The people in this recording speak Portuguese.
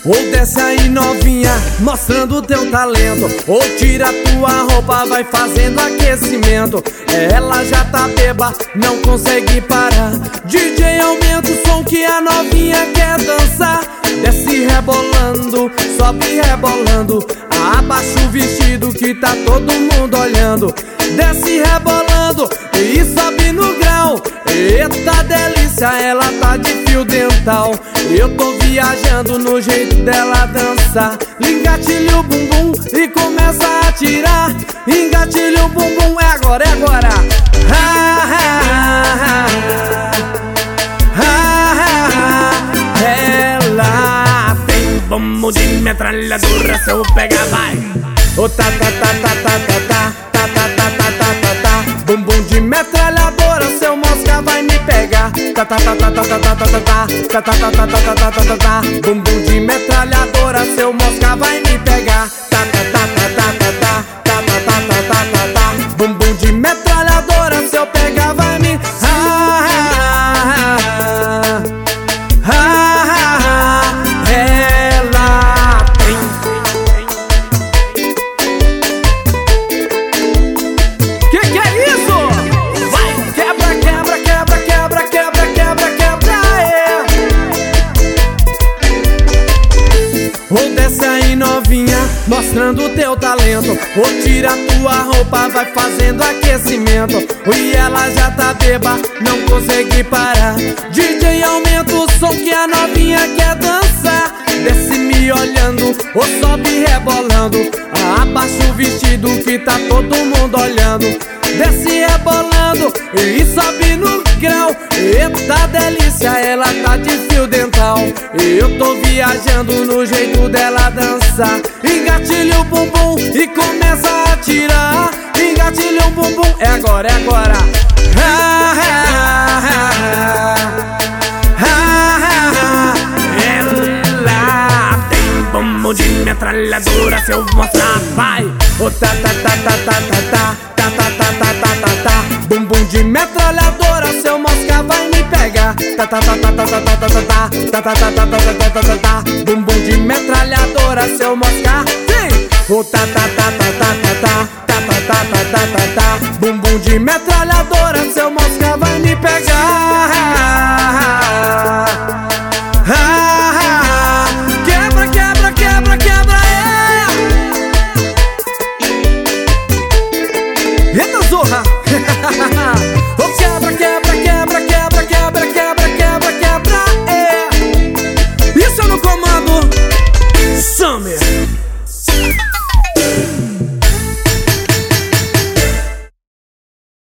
Ou desce aí novinha, mostrando o teu talento, ou tira tua roupa, vai fazendo aquecimento. Ela já tá beba, não consegue parar. DJ, aumenta o som que a novinha quer dançar. Desce rebolando, sobe rebolando, abaixa o vestido que tá todo mundo olhando. Desce rebolando e sobe no grau. Eita delícia, ela tá de fio dental. Eu tô viajando no jeito dela dançar. Engatilha o bumbum e começa a tirar. Engatilha o bumbum, é agora, é agora. Ela tem bumbum de metralhadora, se eu pegar vai. Oh, tá, tá, tá, tá, tá, tá, tá, tá, tá, tá, tá, tá, tá. Bumbum de metralhadora, seu mosca vai me pegar. Tá, tá, tá, tá, tá, tá, tá, tá, tá, tá, tá, tá, tá, tá, tá, tá, tá. Bumbum de metralhadora, seu mosca vai me pegar. Tá, tá, tá, tá, tá, tá, tá, tá, tá, tá, tá, tá, tá. Bumbum de metralhadora, se eu pegar vai me... Ela tem... Que é isso? Vai, quebra, quebra, quebra, quebra, quebra, quebra, quebra, é. Ou desce aí novinha, mostrando o teu talento, ou tira tua roupa, vai fazendo aquecimento. E ela já tá beba, não consegue parar. DJ, aumenta o som que a novinha quer dançar. Desce me olhando, ou sobe rebolando, abaixa o vestido que tá todo mundo olhando. Desce rebolando e sobe no grau. Eita delícia, ela tá de fio dental. Eu tô viajando no jeito dela dançar. Engatilha o bumbum e começa a tirar. Engatilha o bumbum, é agora, é agora. Ela tem bumbum de metralhadora, se eu mostrar vai. Oh, tá, tá, tá, tá, tá, tá, tá, tá, tá, tá, tá, tá, tá. Bumbum de metralhadora, seu mosca vai me pegar. Tá, tá, tá, tá, tá, tá, tá, tá, tá, tá, tá, tá, tá, tá, tá, tá, tá. Bumbum de metralhadora, seu mosca vem. Oh, tá, tá, tá, tá, tá, tá, tá, tá, tá, tá, tá, tá, tá. Bumbum de metralhadora, seu mosca vai me pegar. Quebra, quebra, quebra, quebra, é. Eita zorra. Oh, quebra, quebra, quebra, quebra, quebra, quebra, quebra, quebra, é. Isso é no comando Summer.